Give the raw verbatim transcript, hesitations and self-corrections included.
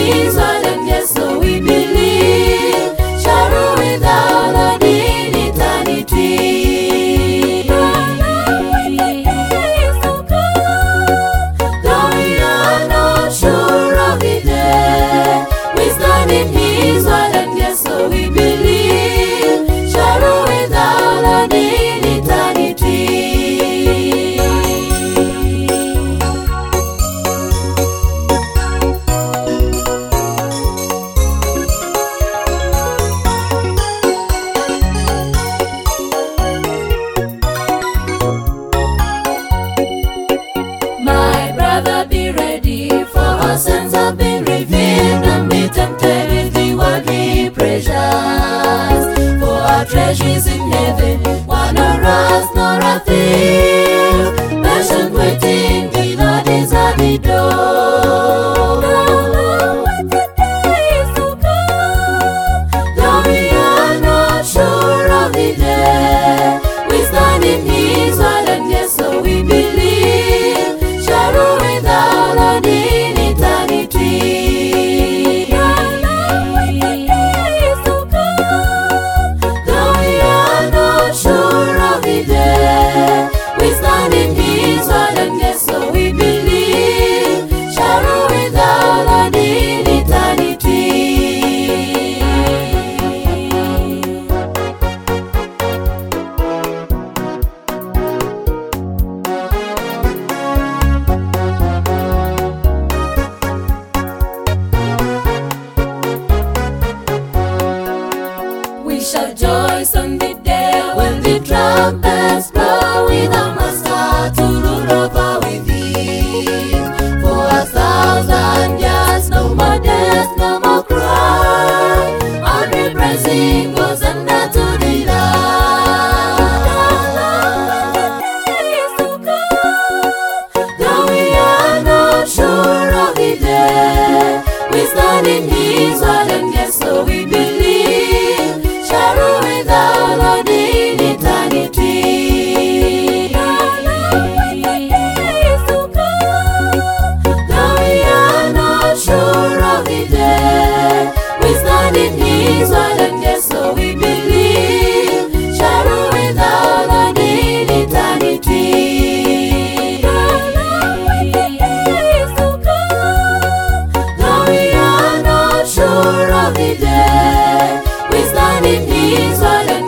His word, and yes, so we believe, shall rule without end in eternity. Though we are not sure of the day, we stand in His word, and yes, so we believe, shall rule without end in eternity. Be ready, for our sins have been revealed, and be tempted with the worldly pleasures. For our treasures in heaven, one nor rust nor a thief, patient waiting, the Lord is at the door. Though we are not sure of the day, we stand in His word, and yes, so we believe, shall rule without end in eternity. Though we are not sure of the day, we stand in His word, and yes, so we believe, shall rule without end in eternity. We shall rejoice on the day when the trumpets blow, with our Master to rule over with Him. For a thousand years, no more death, no more cry, only praising goes under to the Lord. Though we are not sure of the day, we stand in His word, and yes, so we believe, shall rule without end in eternity. Though we are not sure of the day, we stand in His word, and yes, so we believe, shall rule without end in eternity. Though we are not sure of the day, we stand in His word, and